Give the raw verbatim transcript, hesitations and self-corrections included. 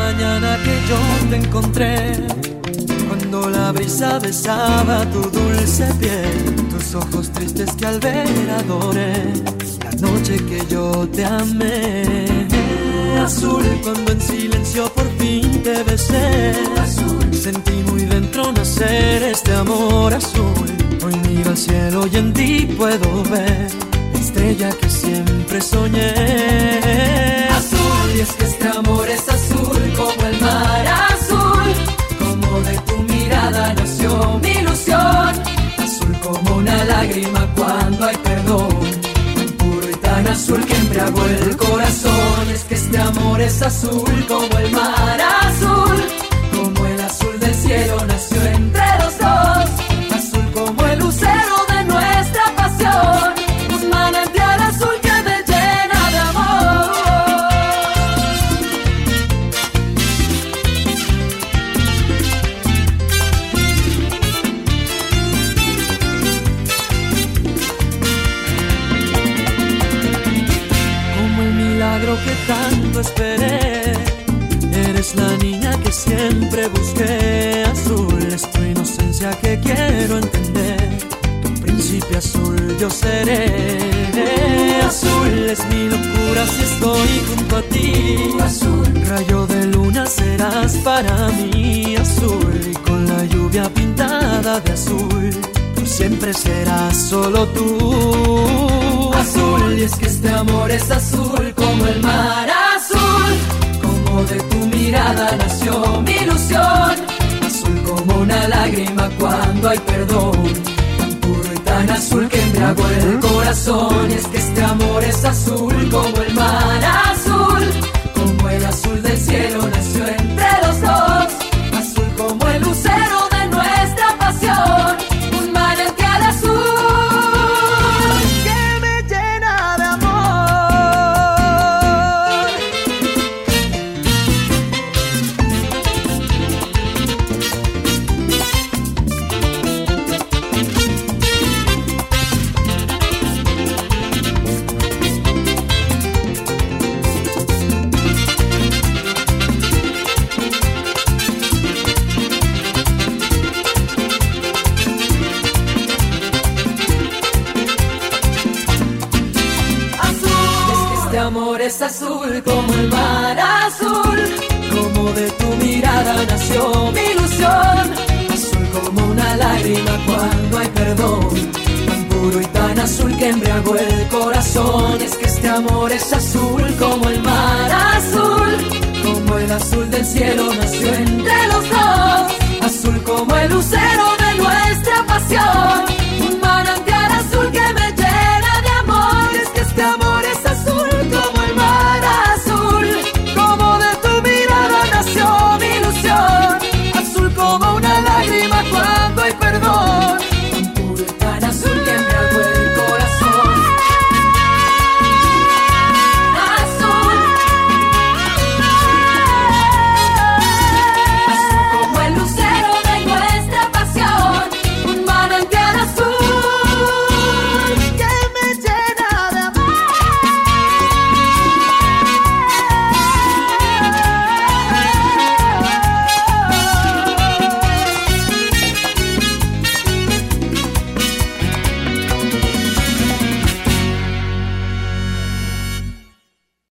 mañana que yo te encontré, cuando la brisa besaba tu dulce piel, tus ojos tristes que al ver adoré, la noche que yo te amé. Azul, cuando en silencio por fin te besé, azul, sentí muy dentro nacer este amor azul. Hoy miro al cielo y en ti puedo ver la estrella que siempre soñé. Azul, y es que este amor es azul como el mar azul, como de tu mirada nació mi ilusión. Azul como una lágrima cuando hay perdón, tan puro y tan azul que embriagó el corazón. Es que este amor es azul como el mar azul, como el azul del cielo nació entre los dos. Azul como el lucero de nuestra pasión, un manantial azul que me llena de amor. Como el milagro que tanto esperé, eres la niña que siempre busqué. Azul es tu inocencia que quiero entender, tu príncipe azul yo seré. Azul es mi locura si estoy junto a ti. Azul, rayo de luna serás para mí. Azul, y con la lluvia pintada de azul, por siempre serás solo tú. Azul, y es que este amor es azul como el mar azul, como de tu mirada nació mi ilusión. Azul como una lágrima cuando hay perdón, tan puro y tan azul que embriagó el corazón. Y es que este amor es azul como el mar azul, como el azul del cielo nació entre los dos. Azul como el lucero de nuestra pasión, un manantial azul que me llena de amor. Este amor es azul como el mar azul, como de tu mirada nació mi ilusión. Azul como una lágrima cuando hay perdón, tan puro y tan azul que embriagó el corazón. Es que este amor es azul como el mar azul, como el azul del cielo nació